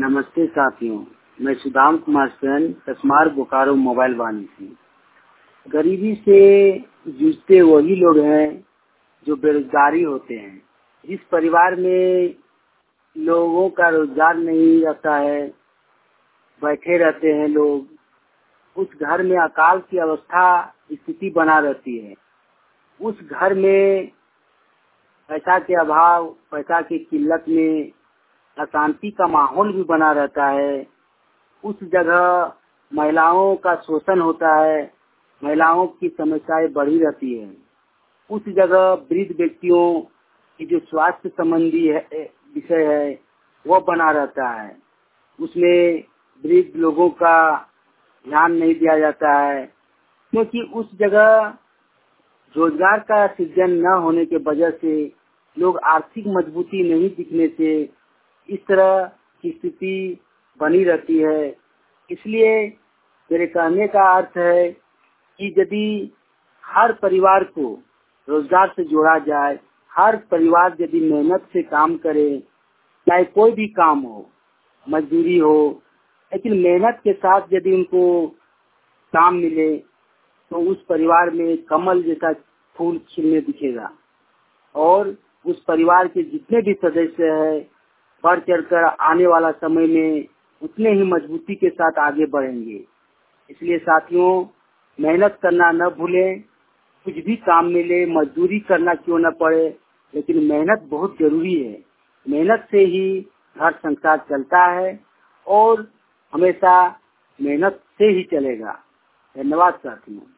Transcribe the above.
नमस्ते साथियों, मैं सुदाम कुमार सेन कसमार बोकारो मोबाइल वाणी से। गरीबी से जूझते वही लोग हैं जो बेरोजगारी होते हैं। जिस परिवार में लोगों का रोजगार नहीं रहता है, बैठे रहते हैं लोग, उस घर में अकाल की अवस्था स्थिति बना रहती है। उस घर में पैसा के अभाव, पैसा की किल्लत में अशांति का माहौल भी बना रहता है। उस जगह महिलाओं का शोषण होता है, महिलाओं की समस्याएं बढ़ी रहती है। उस जगह वृद्ध व्यक्तियों की जो स्वास्थ्य संबंधी विषय है वो बना रहता है। उसमें वृद्ध लोगों का ध्यान नहीं दिया जाता है, क्योंकि उस जगह रोजगार का सृजन न होने के वजह से, लोग आर्थिक मजबूती नहीं दिखने से इस तरह की स्थिति बनी रहती है। इसलिए मेरे कहने का अर्थ है कि यदि हर परिवार को रोजगार से जोड़ा जाए, हर परिवार यदि मेहनत से काम करे, चाहे कोई भी काम हो, मजदूरी हो, लेकिन मेहनत के साथ यदि उनको काम मिले तो उस परिवार में कमल जैसा फूल खिलने दिखेगा और उस परिवार के जितने भी सदस्य हैं बढ़ चढ़कर आने वाला समय में उतने ही मजबूती के साथ आगे बढ़ेंगे। इसलिए साथियों, मेहनत करना न भूलें। कुछ भी काम मिले, मजदूरी करना क्यों न पड़े, लेकिन मेहनत बहुत जरूरी है। मेहनत से ही घर संसार चलता है और हमेशा मेहनत से ही चलेगा। धन्यवाद साथियों।